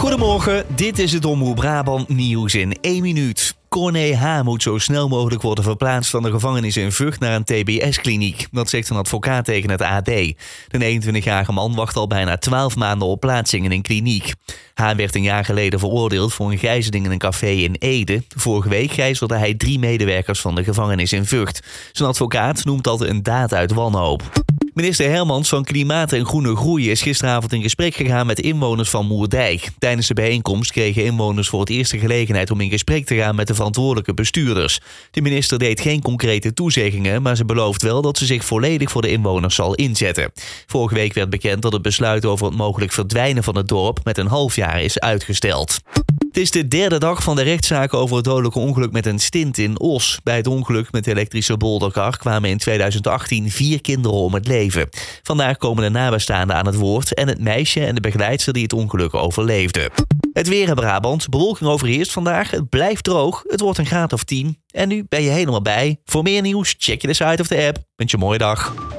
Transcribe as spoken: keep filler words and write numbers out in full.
Goedemorgen, dit is het Omroep Brabant nieuws in één minuut. Corné H. moet zo snel mogelijk worden verplaatst van de gevangenis in Vught naar een T B S-kliniek. Dat zegt een advocaat tegen het A D. De eenentwintigjarige man wacht al bijna twaalf maanden op plaatsing in een kliniek. H. werd een jaar geleden veroordeeld voor een gijzeling in een café in Ede. Vorige week gijzelde hij drie medewerkers van de gevangenis in Vught. Zijn advocaat noemt dat een daad uit wanhoop. Minister Hermans van Klimaat en Groene Groei is gisteravond in gesprek gegaan met inwoners van Moerdijk. Tijdens de bijeenkomst kregen inwoners voor het eerst de gelegenheid om in gesprek te gaan met de verantwoordelijke bestuurders. De minister deed geen concrete toezeggingen, maar ze belooft wel dat ze zich volledig voor de inwoners zal inzetten. Vorige week werd bekend dat het besluit over het mogelijk verdwijnen van het dorp met een half jaar is uitgesteld. Het is de derde dag van de rechtszaak over het dodelijke ongeluk met een stint in Os. Bij het ongeluk met de elektrische bolderkar kwamen in tweeduizend achttien vier kinderen om het leven. Vandaag komen de nabestaanden aan het woord en het meisje en de begeleidster die het ongeluk overleefden. Het weer in Brabant. Bewolking overheerst vandaag. Het blijft droog. Het wordt een graad of tien. En nu ben je helemaal bij. Voor meer nieuws check je de site of de app. Wens je een mooie dag.